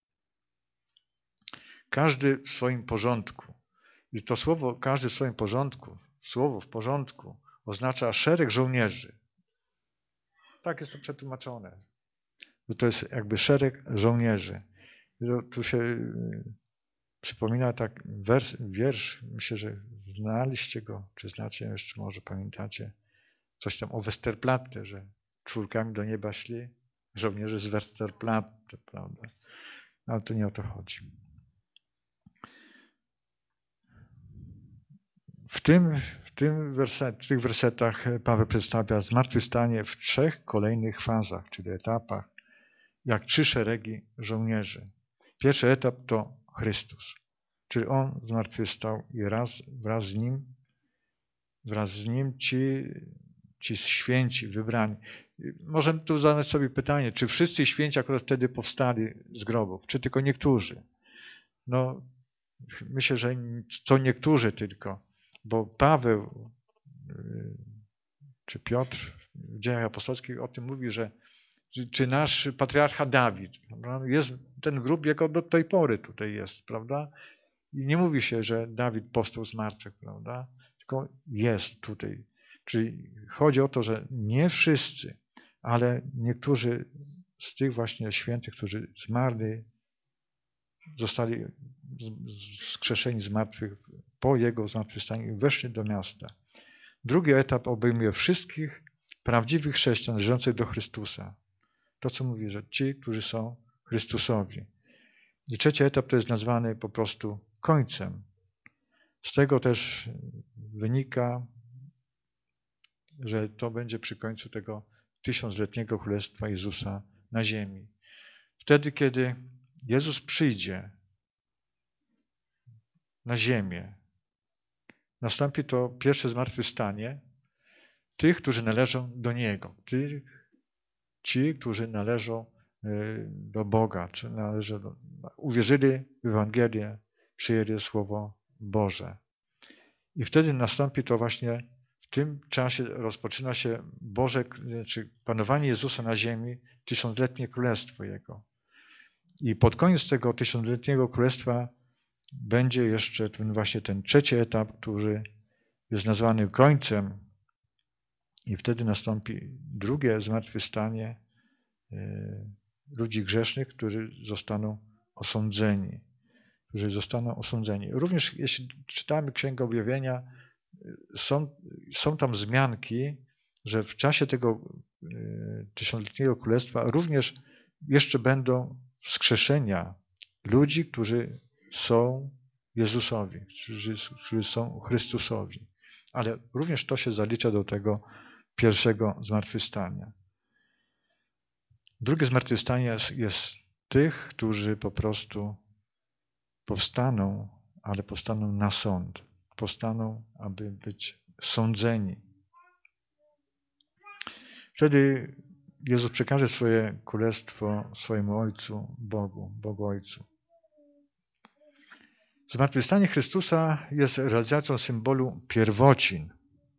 Każdy w swoim porządku. I to słowo każdy w swoim porządku, słowo w porządku oznacza szereg żołnierzy. Tak jest to przetłumaczone. To jest jakby szereg żołnierzy. Tu się przypomina tak wers, wiersz, myślę, że znaliście go, czy znacie jeszcze, może pamiętacie, coś tam o Westerplatte, że czwórkami do nieba szli żołnierze z Westerplatte, prawda? Ale to nie o to chodzi. W tym, w tym werset, w tych wersetach Paweł przedstawia zmartwychwstanie w trzech kolejnych fazach, czyli etapach, jak trzy szeregi żołnierzy. Pierwszy etap to Chrystus, czyli On zmartwychwstał i raz wraz z Nim, wraz z Nim ci, ci święci, wybrani. Możemy tu zadać sobie pytanie, czy wszyscy święci akurat wtedy powstali z grobów, czy tylko niektórzy? No, myślę, że to niektórzy tylko. Bo Paweł czy Piotr w Dziejach Apostolskich o tym mówi, że czy nasz patriarcha Dawid, prawda? Jest ten grób jego do tej pory tutaj jest, prawda? I nie mówi się, że Dawid powstał z martwych, prawda? Tylko jest tutaj. Czyli chodzi o to, że nie wszyscy, ale niektórzy z tych właśnie świętych, którzy zmarli, zostali wskrzeszeni z martwych po jego zmartwychwstaniu i weszli do miasta. Drugi etap obejmuje wszystkich prawdziwych chrześcijan żyjących do Chrystusa. To, co mówi, że ci, którzy są Chrystusowi. I trzeci etap to jest nazwany po prostu końcem. Z tego też wynika, że to będzie przy końcu tego tysiącletniego Królestwa Jezusa na ziemi. Wtedy, kiedy Jezus przyjdzie na ziemię, nastąpi to pierwsze zmartwychwstanie tych, którzy należą do Niego. Tych, ci, którzy należą do Boga, czy należą do, uwierzyli w Ewangelię, przyjęli Słowo Boże. I wtedy nastąpi to właśnie, w tym czasie rozpoczyna się Boże, czy panowanie Jezusa na ziemi, tysiącletnie Królestwo Jego. I pod koniec tego tysiącletniego Królestwa będzie jeszcze ten właśnie ten trzeci etap, który jest nazwany końcem i wtedy nastąpi drugie zmartwychwstanie ludzi grzesznych, którzy zostaną osądzeni. Którzy zostaną osądzeni. Również jeśli czytamy Księgę Objawienia, są, są tam wzmianki, że w czasie tego tysiącletniego królestwa również jeszcze będą wskrzeszenia ludzi, którzy są Jezusowi, którzy, którzy są Chrystusowi. Ale również to się zalicza do tego pierwszego zmartwychwstania. Drugie zmartwychwstanie jest, jest tych, którzy po prostu powstaną, ale powstaną na sąd. Powstaną, aby być sądzeni. Wtedy Jezus przekaże swoje królestwo swojemu Ojcu, Bogu, Bogu Ojcu. Zmartwychwstanie Chrystusa jest realizacją symbolu pierwocin.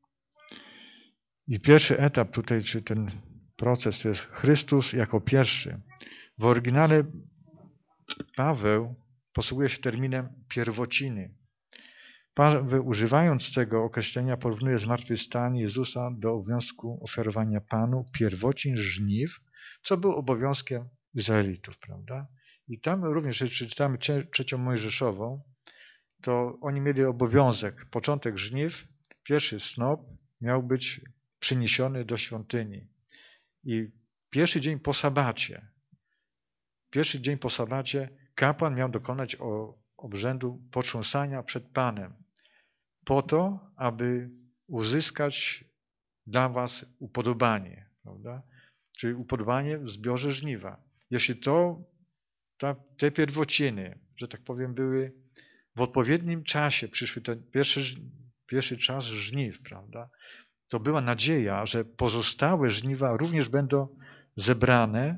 I pierwszy etap tutaj, czy ten proces, to jest Chrystus jako pierwszy. W oryginale Paweł posługuje się terminem pierwociny. Paweł, używając tego określenia, porównuje zmartwychwstanie Jezusa do obowiązku ofiarowania Panu pierwocin żniw, co był obowiązkiem Izraelitów, prawda? I tam również, jeśli czytamy trzecią Mojżeszową, to oni mieli obowiązek, początek żniw, pierwszy snop miał być przyniesiony do świątyni. I pierwszy dzień po sabacie, pierwszy dzień po sabacie kapłan miał dokonać obrzędu potrząsania przed Panem, po to, aby uzyskać dla was upodobanie, prawda? Czyli upodobanie w zbiorze żniwa. Jeśli to, ta, te pierwociny, że tak powiem, były w odpowiednim czasie, przyszły ten pierwszy, pierwszy czas żniw, prawda? To była nadzieja, że pozostałe żniwa również będą zebrane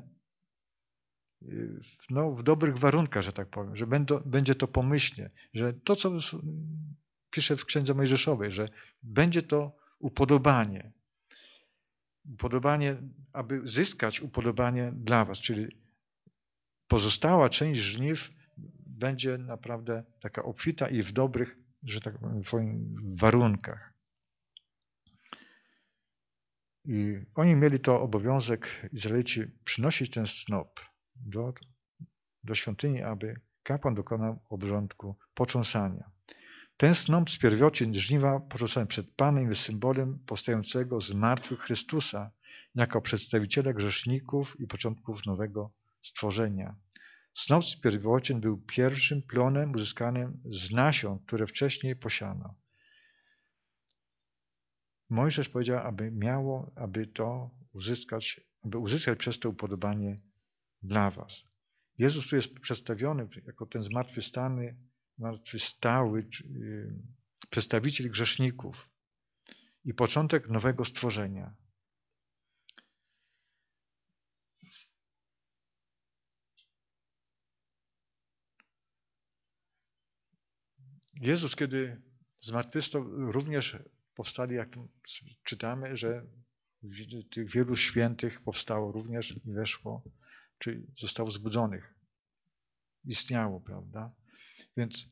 no, w dobrych warunkach, że tak powiem, że będą, będzie to pomyślnie, że to, co pisze w Księdze Mojżeszowej, że będzie to upodobanie. Upodobanie, aby zyskać upodobanie dla was, czyli pozostała część żniw będzie naprawdę taka obfita i w dobrych, że tak powiem, warunkach. I oni mieli to obowiązek, Izraelici, przynosić ten snop do, do świątyni, aby kapłan dokonał obrządku potrząsania. Ten snop z pierwocin żniwa potrząsany przed Panem jest symbolem powstającego z martwych Chrystusa jako przedstawiciela grzeszników i początków nowego stworzenia. Snop z pierwocin był pierwszym plonem uzyskanym z nasion, które wcześniej posiano. Mojżesz powiedział, aby miało, aby to uzyskać, aby uzyskać przez to upodobanie dla was. Jezus tu jest przedstawiony jako ten zmartwychwstały, zmartwychwstały przedstawiciel grzeszników i początek nowego stworzenia. Jezus, kiedy zmartwychwstał, również powstali, jak czytamy, że tych wielu świętych powstało również i weszło, czy zostało zbudzonych. Istniało, prawda? Więc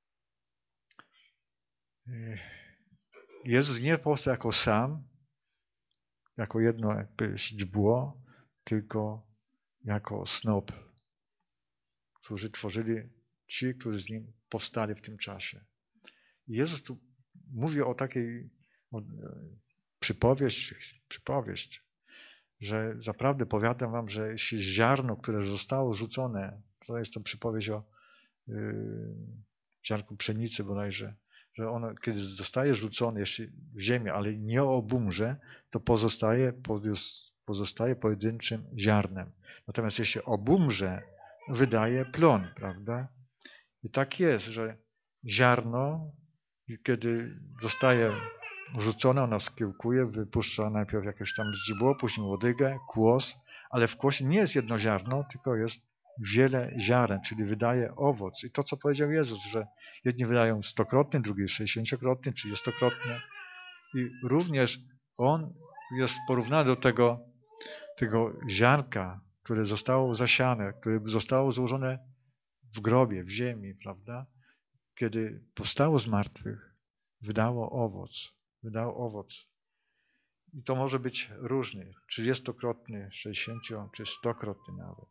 Jezus nie powstał jako sam, jako jedno jakby źdźbło, tylko jako snop, którzy tworzyli ci, którzy z nim powstali w tym czasie. I Jezus tu mówi o takiej o, przypowieść, przypowieść, że zaprawdę powiadam wam, że jeśli ziarno, które zostało rzucone, to jest to przypowieść o yy, ziarnku pszenicy bodajże, że ono, kiedy zostaje rzucone jeszcze w ziemię, ale nie obumrze, to pozostaje, pozostaje pojedynczym ziarnem. Natomiast jeśli obumrze, wydaje plon, prawda? I tak jest, że ziarno, kiedy zostaje rzucone, ono skiełkuje, wypuszcza najpierw jakieś tam źdźbło, później łodygę, kłos, ale w kłosie nie jest jedno ziarno, tylko jest wiele ziaren, czyli wydaje owoc. I to, co powiedział Jezus, że jedni wydają stokrotnie, drugi sześćdziesięciokrotnie, trzydziestokrotnie. I również On jest porównany do tego, tego ziarnka, które zostało zasiane, które zostało złożone w grobie, w ziemi, prawda? Kiedy powstało z martwych, wydało owoc. Wydało owoc. I to może być różny, trzydziestokrotny, sześćdziesięcio czy stokrotny nawet.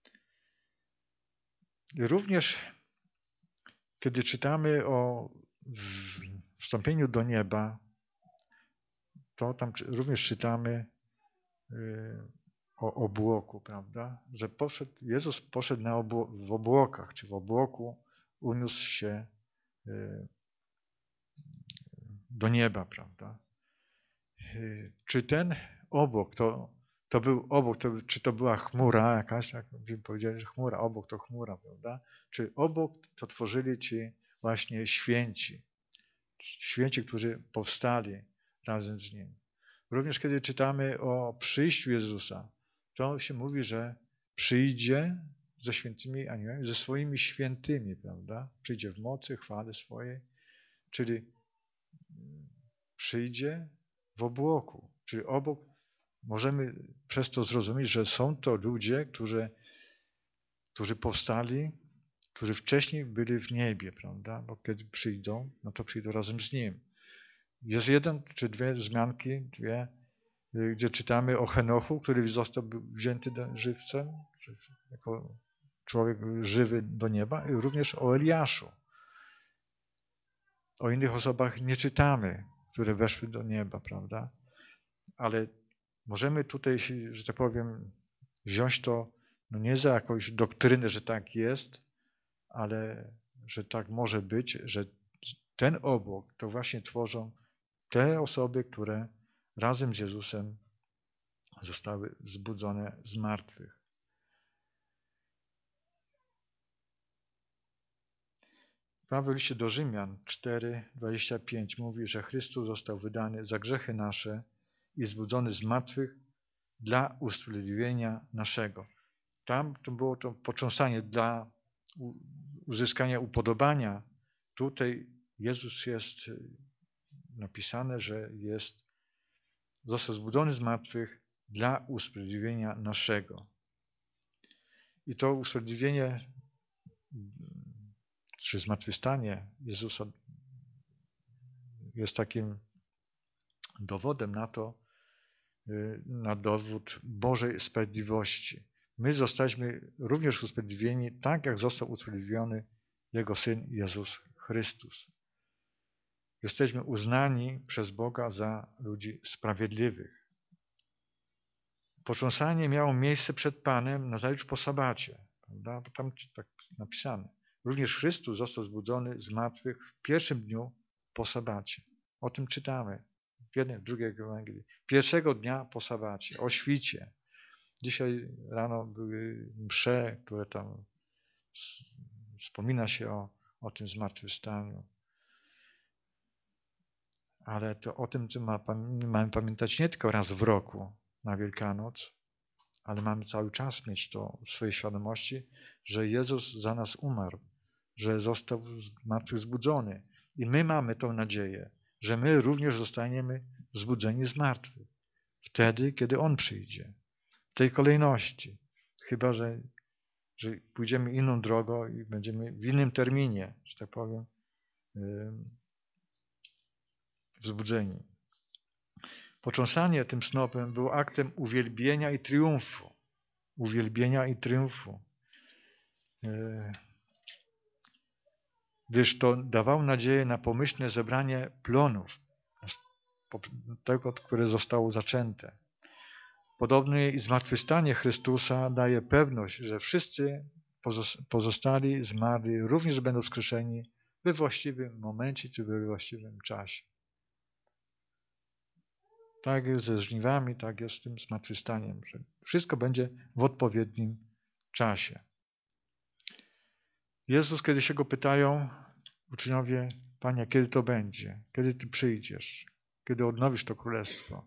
I również, kiedy czytamy o wstąpieniu do nieba, to tam również czytamy o obłoku, prawda? Że poszedł, Jezus poszedł na obło, w obłokach, czy w obłoku uniósł się do nieba, prawda? Czy ten obłok, to, to był obłok, to, czy to była chmura jakaś, jak powiedzieli, że chmura, obłok to chmura, prawda? Czy obłok to tworzyli ci właśnie święci, święci, którzy powstali razem z Nim. Również kiedy czytamy o przyjściu Jezusa, to się mówi, że przyjdzie ze świętymi aniołami, ze swoimi świętymi, prawda? Przyjdzie w mocy, chwale swojej, czyli przyjdzie w obłoku, czyli obok możemy przez to zrozumieć, że są to ludzie, którzy, którzy powstali, którzy wcześniej byli w niebie, prawda? Bo kiedy przyjdą, no to przyjdą razem z Nim. Jest jeden czy dwie wzmianki, dwie, gdzie czytamy o Henochu, który został wzięty do, żywcem, jako człowiek żywy do nieba, i również o Eliaszu. O innych osobach nie czytamy, które weszły do nieba, prawda? ale możemy tutaj, że tak powiem, wziąć to no nie za jakąś doktrynę, że tak jest, ale że tak może być, że ten obłok to właśnie tworzą te osoby, które razem z Jezusem zostały wzbudzone z martwych. Paweł w liście do Rzymian cztery, dwadzieścia pięć mówi, że Chrystus został wydany za grzechy nasze i zbudzony z martwych dla usprawiedliwienia naszego. Tam to było to począsanie dla uzyskania upodobania. Tutaj Jezus jest napisane, że jest, został zbudzony z martwych dla usprawiedliwienia naszego. I to usprawiedliwienie czy zmartwychwstanie Jezusa jest takim dowodem na to, na dowód Bożej sprawiedliwości. My zostaliśmy również usprawiedliwieni tak, jak został usprawiedliwiony Jego Syn Jezus Chrystus. Jesteśmy uznani przez Boga za ludzi sprawiedliwych. Potrząsanie miało miejsce przed Panem nazajutrz po sabacie. Prawda? Bo tam tak napisane. Również Chrystus został zbudzony z martwych w pierwszym dniu po sabacie. O tym czytamy w jednej, w drugiej Ewangelii. Pierwszego dnia po sabacie, o świcie. Dzisiaj rano były msze, które tam wspomina się o, o tym zmartwychwstaniu. Ale to o tym mamy pamiętać nie tylko raz w roku na Wielkanoc, ale mamy cały czas mieć to w swojej świadomości, że Jezus za nas umarł, że został z martwych zbudzony. I my mamy tą nadzieję, że my również zostaniemy zbudzeni z martwych. Wtedy, kiedy On przyjdzie. W tej kolejności. Chyba, że, że pójdziemy inną drogą i będziemy w innym terminie, że tak powiem, yy, wzbudzeni. Potrząsanie tym snopem było aktem uwielbienia i triumfu. Uwielbienia i triumfu. Yy, gdyż to dawało nadzieję na pomyślne zebranie plonów, tego, które zostało zaczęte. Podobnie i zmartwychwstanie Chrystusa daje pewność, że wszyscy pozostali zmarli również będą wskrzeszeni we właściwym momencie czy we właściwym czasie. Tak jest ze żniwami, tak jest z tym zmartwychwstaniem, że wszystko będzie w odpowiednim czasie. Jezus, kiedy się go pytają, uczniowie, Panie, kiedy to będzie? Kiedy Ty przyjdziesz? Kiedy odnowisz to królestwo?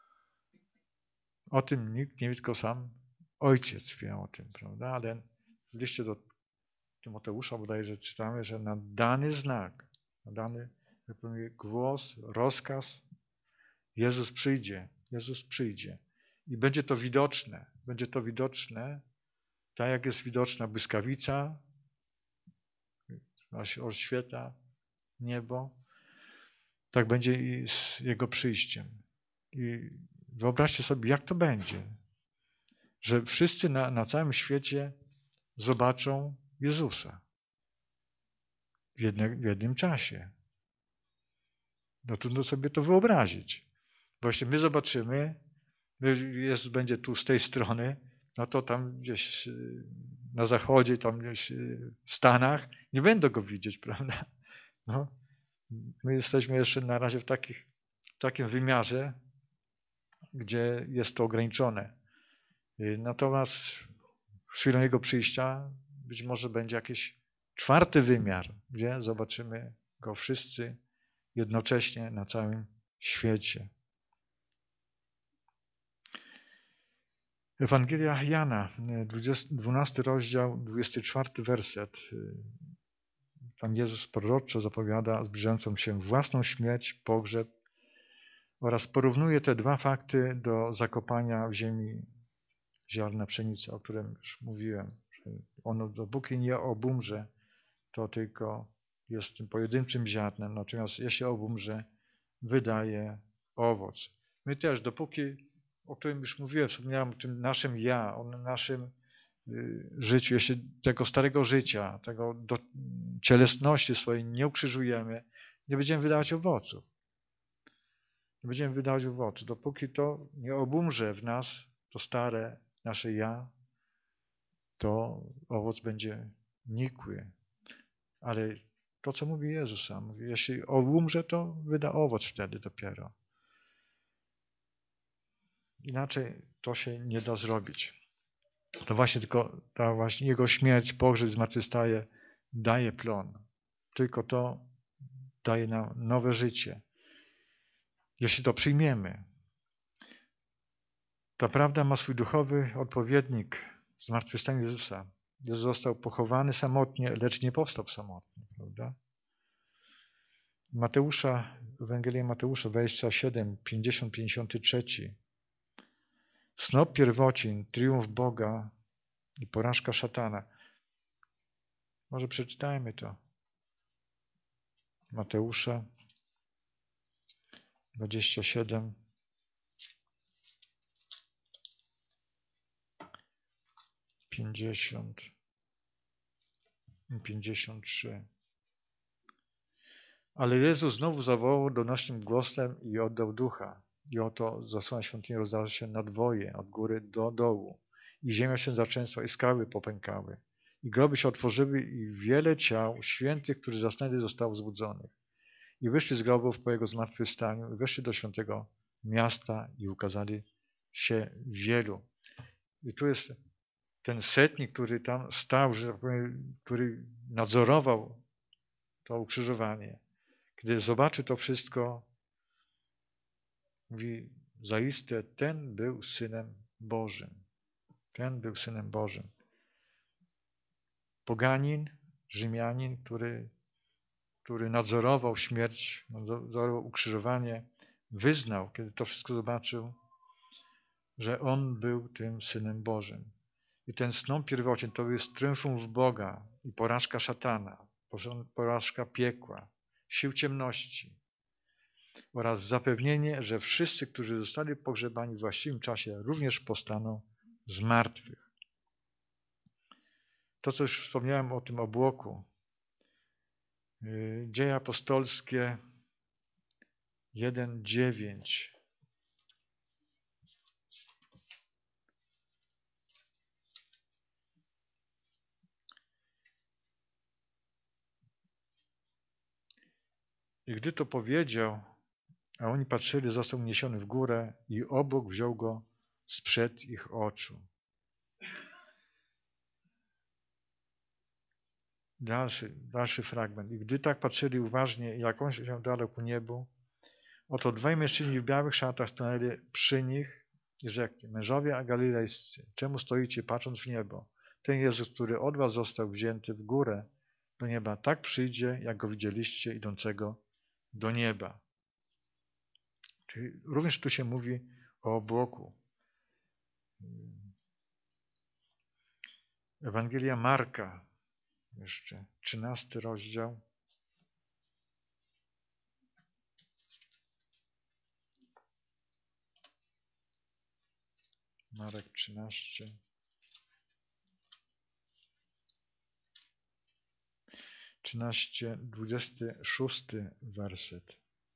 O tym nikt nie wie, tylko sam Ojciec wie o tym, prawda? Ale w liście do Tymoteusza bodajże czytamy, że na dany znak, na dany jak powiem, głos, rozkaz, Jezus przyjdzie, Jezus przyjdzie. I będzie to widoczne, będzie to widoczne, tak jak jest widoczna błyskawica, oświetla niebo, tak będzie i z Jego przyjściem. I wyobraźcie sobie, jak to będzie, że wszyscy na, na całym świecie zobaczą Jezusa w, jedne, w jednym czasie. No trudno sobie to wyobrazić. Właśnie my zobaczymy, Jezus będzie tu z tej strony, no to tam gdzieś na zachodzie, tam gdzieś w Stanach nie będą go widzieć, prawda? No, my jesteśmy jeszcze na razie w, takich, w takim wymiarze, gdzie jest to ograniczone. Natomiast chwilą Jego przyjścia być może będzie jakiś czwarty wymiar, gdzie zobaczymy Go wszyscy jednocześnie na całym świecie. Ewangelia Jana, dwunasty rozdział, dwudziesty czwarty werset. Tam Jezus proroczo zapowiada zbliżającą się własną śmierć, pogrzeb oraz porównuje te dwa fakty do zakopania w ziemi ziarna pszenicy, o którym już mówiłem. Że ono dopóki nie obumrze, to tylko jest tym pojedynczym ziarnem, natomiast jeśli obumrze, wydaje owoc. My też, dopóki, o którym już mówiłem, wspomniałem o tym naszym ja, o naszym y, życiu, jeśli tego starego życia, tego do cielesności swojej nie ukrzyżujemy, nie będziemy wydawać owoców. nie będziemy wydawać owocu. Dopóki to nie obumrze w nas, to stare nasze ja, to owoc będzie nikły. Ale to, co mówi Jezus sam, mówi, jeśli obumrze, to wyda owoc wtedy dopiero. Inaczej to się nie da zrobić. To właśnie tylko ta właśnie Jego śmierć, pogrzeb, zmartwychwstaje, daje plon. Tylko to daje nam nowe życie. Jeśli to przyjmiemy. Ta prawda ma swój duchowy odpowiednik w zmartwychwstaniu Jezusa. Jezus został pochowany samotnie, lecz nie powstał samotnie, prawda? Mateusza, Ewangelia Mateusza dwadzieścia siedem, pięćdziesiąt, pięćdziesiąt trzy. Snop pierwocin, triumf Boga i porażka szatana. Może przeczytajmy to. Mateusza dwadzieścia siedem, pięćdziesiąt, pięćdziesiąt trzy. Ale Jezus znowu zawołał donośnym głosem i oddał ducha. I oto zasłona świątyni rozdała się na dwoje, od góry do dołu. I ziemia się zatrzęsła, i skały popękały. I groby się otworzyły, i wiele ciał świętych, którzy zasnęli, zostało zbudzonych. I wyszli z grobów po jego zmartwychwstaniu, i wyszli do świętego miasta i ukazali się wielu. I tu jest ten setnik, który tam stał, że tak powiem, który nadzorował to ukrzyżowanie. Kiedy zobaczy to wszystko, mówi, zaiste ten był Synem Bożym. Ten był Synem Bożym. Poganin, Rzymianin, który, który nadzorował śmierć, nadzorował ukrzyżowanie, wyznał, kiedy to wszystko zobaczył, że On był tym Synem Bożym. I ten snop pierwocin to jest triumfum Boga i porażka szatana, porażka piekła, sił ciemności oraz zapewnienie, że wszyscy, którzy zostali pogrzebani w właściwym czasie, również powstaną z martwych. To, co już wspomniałem o tym obłoku. Dzieje apostolskie jeden dziewięć. I gdy to powiedział, a oni patrzyli, został uniesiony w górę i obłok wziął go sprzed ich oczu. Dalszy, dalszy fragment. I gdy tak patrzyli uważnie, jak on się dalej ku niebu, oto dwaj mężczyźni w białych szatach stanęli przy nich i rzekli, mężowie galilejscy, czemu stoicie patrząc w niebo? Ten Jezus, który od was został wzięty w górę do nieba, tak przyjdzie, jak go widzieliście idącego do nieba. Czyli również tu się mówi o obłoku. Ewangelia Marka, jeszcze trzynasty rozdział. Marek trzynaście. trzynaście, dwudziesty szósty werset.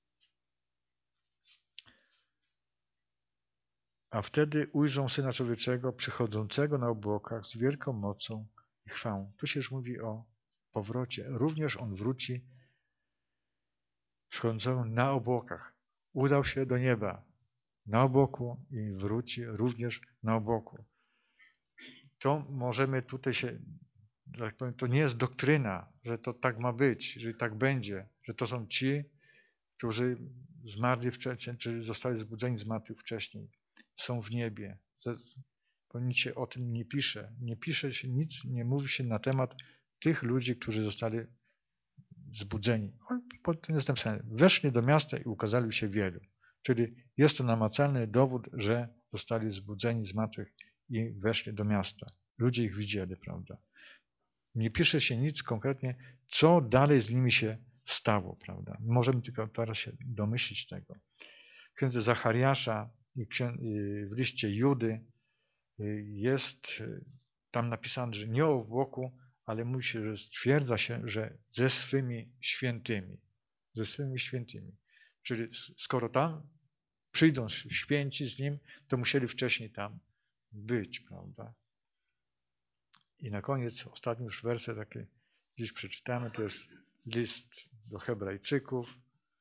A wtedy ujrzą Syna Człowieczego przychodzącego na obłokach z wielką mocą i chwałą. Tu się już mówi o powrocie. Również On wróci przychodzącego na obłokach. Udał się do nieba na obłoku i wróci również na obłoku. To możemy tutaj się, jak powiem, to nie jest doktryna, że to tak ma być, że tak będzie, że to są ci, którzy zmarli wcześniej, czy zostali zbudzeni z martwych wcześniej. Są w niebie. Bo nic się o tym nie pisze. Nie pisze się nic, nie mówi się na temat tych ludzi, którzy zostali zbudzeni. To jest napisane. Weszli do miasta i ukazali się wielu. Czyli jest to namacalny dowód, że zostali zbudzeni z martwych i weszli do miasta. Ludzie ich widzieli, prawda? Nie pisze się nic konkretnie, co dalej z nimi się stało, prawda? Możemy tylko teraz się domyślić tego. W księdze Zachariasza i w liście Judy jest tam napisane, że nie o obłoku, ale mówi się, że stwierdza się, że ze swymi świętymi. Ze swymi świętymi. Czyli skoro tam przyjdą święci z Nim, to musieli wcześniej tam być, prawda? I na koniec, ostatni już werset, taki dziś przeczytamy, to jest list do Hebrajczyków.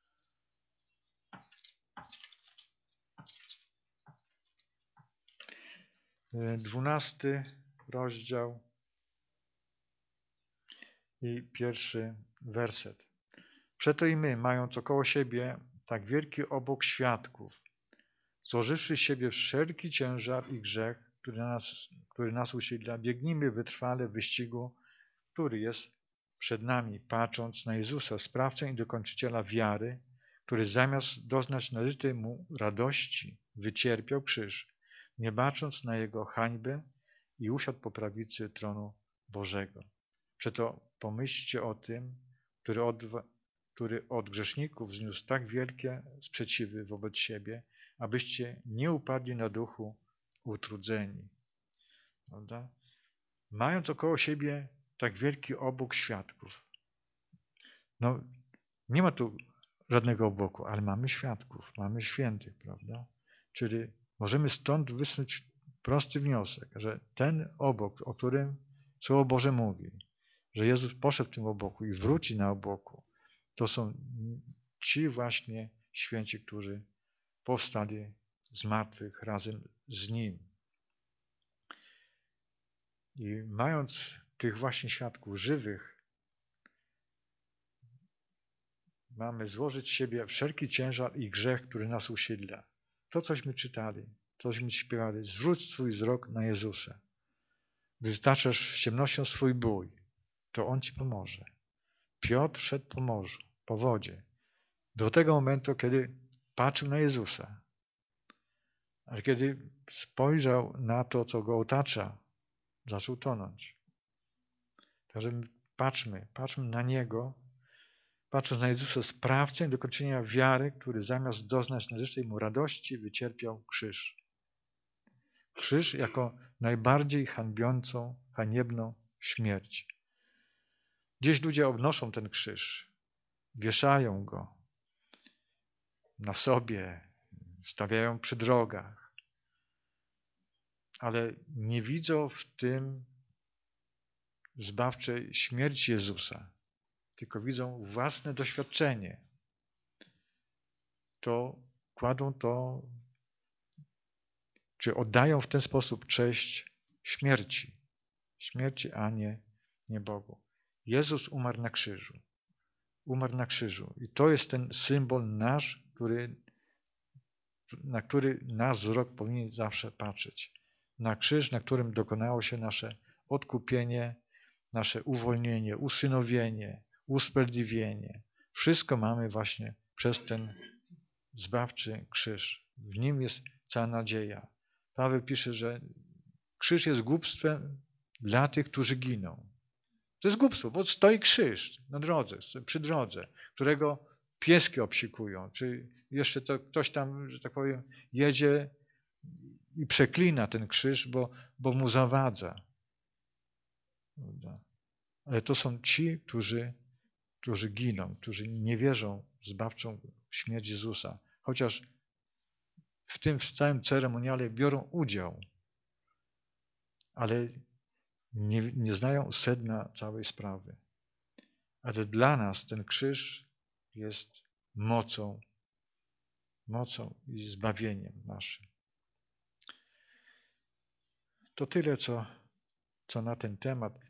Dwunasty rozdział i pierwszy werset. Przeto i my, mając około siebie tak wielki obłok świadków, złożywszy z siebie wszelki ciężar i grzech, który nas, który nas usiedla, biegnijmy wytrwale w wyścigu, który jest przed nami, patrząc na Jezusa, sprawcę i dokończyciela wiary, który zamiast doznać należytej mu radości, wycierpiał krzyż, nie bacząc na jego hańbę i usiadł po prawicy tronu Bożego. Przeto pomyślcie o tym, który od, który od grzeszników zniósł tak wielkie sprzeciwy wobec siebie, abyście nie upadli na duchu utrudzeni. Prawda? Mając około siebie tak wielki obłok świadków. No, nie ma tu żadnego obłoku, ale mamy świadków, mamy świętych, prawda? Czyli możemy stąd wysnuć prosty wniosek, że ten obłok, o którym Słowo Boże mówi, że Jezus poszedł w tym obłoku i wróci na obłoku, to są ci właśnie święci, którzy powstali z martwych razem z Nim. I mając tych właśnie świadków żywych, mamy złożyć z siebie wszelki ciężar i grzech, który nas usiedla. To, cośmy czytali, cośmy śpiewali, zwróć swój wzrok na Jezusa. Gdy staczasz ciemnością swój bój, to On ci pomoże. Piotr szedł po morzu, po wodzie, do tego momentu, kiedy patrzył na Jezusa. Ale kiedy spojrzał na to, co go otacza, zaczął tonąć. Także patrzmy, patrzmy na Niego, patrząc na Jezusa, sprawcę i dokończenia wiary, który zamiast doznać należytej mu radości, wycierpiał krzyż. Krzyż jako najbardziej hańbiącą, haniebną śmierć. Gdzieś ludzie obnoszą ten krzyż, wieszają go na sobie, stawiają przy drogach, ale nie widzą w tym zbawczej śmierci Jezusa, tylko widzą własne doświadczenie. To kładą to, czy oddają w ten sposób cześć śmierci. Śmierci, a nie, nie Bogu. Jezus umarł na krzyżu. Umarł na krzyżu. I to jest ten symbol nasz, który, na który nasz wzrok powinien zawsze patrzeć. Na krzyż, na którym dokonało się nasze odkupienie, nasze uwolnienie, usynowienie, usprawiedliwienie. Wszystko mamy właśnie przez ten zbawczy krzyż. W nim jest cała nadzieja. Paweł pisze, że krzyż jest głupstwem dla tych, którzy giną. To jest głupstwo, bo stoi krzyż na drodze, przy drodze, którego pieski obsikują, czy jeszcze to ktoś tam, że tak powiem, jedzie i przeklina ten krzyż, bo, bo mu zawadza. Ale to są ci, którzy, którzy giną, którzy nie wierzą w zbawczą śmierć Jezusa, chociaż w tym w całym ceremoniale biorą udział, ale nie, nie znają sedna całej sprawy. Ale dla nas ten krzyż jest mocą, mocą i zbawieniem naszym. To tyle, co, co na ten temat.